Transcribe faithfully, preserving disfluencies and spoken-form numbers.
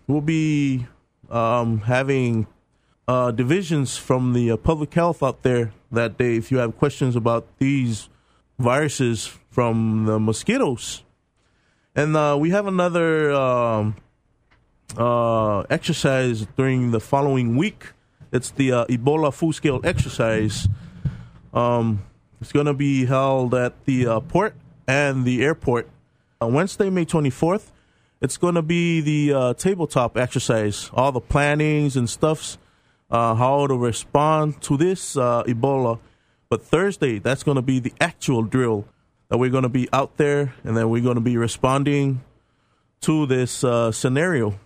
we'll be um, having uh, divisions from the uh, public health out there that day. If you have questions about these viruses from the mosquitoes, and uh, we have another um, uh, exercise during the following week. It's the uh, Ebola full-scale exercise. Um, it's going to be held at the uh, port and the airport on Wednesday, May twenty-fourth. It's going to be the uh, tabletop exercise, all the plannings and stuffs, uh, how to respond to this uh, Ebola. But Thursday, that's going to be the actual drill that we're going to be out there, and then we're going to be responding to this uh, scenario.